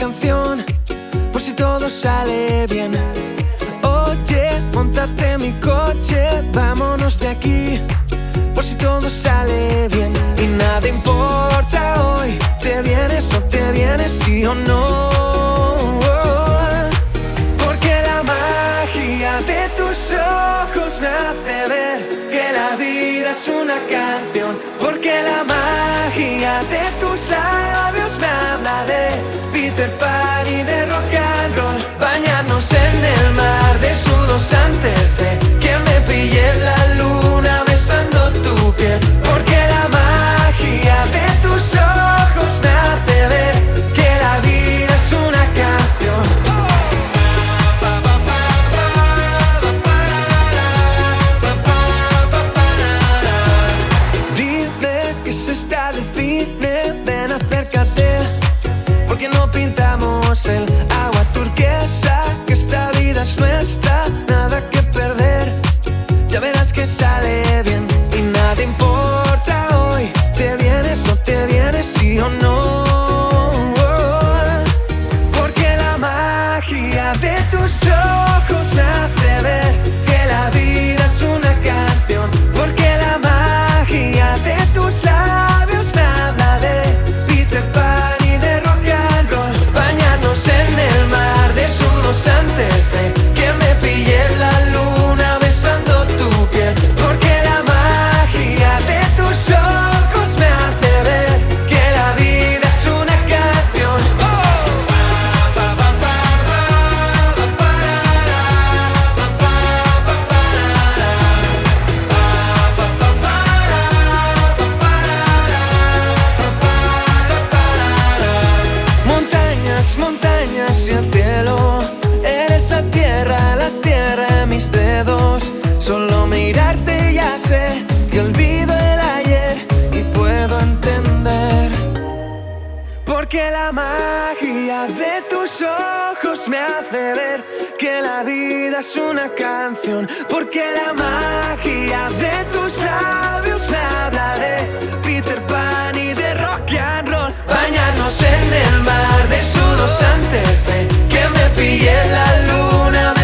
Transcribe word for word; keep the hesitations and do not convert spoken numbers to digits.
canción, por si todo sale bien. Oye, móntate en mi coche, vámonos de aquí, por si todo sale bien. Y nada importa hoy, te vienes o te vienes, sí o no. Porque la magia de tus ojos me hace ver que la vida es una canción. Porque la magia de tus labios me habla de Peter Pan y de rock and roll. Bañarnos en el mar desnudos antes de que me pille la luna besando tu piel. Porque la magia de tus ojos me hace ver que la vida es una canción. Ven, acércate, porque no pintamos el agua turquesa, que esta vida es nuestra, nada que perder, ya verás que sale bien. Y nada importa hoy, te vienes o te vienes, sí o no. Porque la magia de tus ojos me hace ver que la vida es una canción. Porque la magia de tus labios me habla de Peter Pan y de rock and roll. Bañarnos en el mar desnudos antes de que me pille la luna besando tu piel. Porque la magia de tus ojos me hace ver que la vida es una canción. Montañas, montañas y el cielo, eres la tierra, la tierra en mis dedos. Solo mirarte ya sé que olvido el ayer y puedo entender. Porque la magia de tus ojos me hace ver que la vida es una canción. Porque la magia de tus labios me habla de Peter Pan y de rock and roll. Bañarnos en el mar desnudos antes de que me pille la luna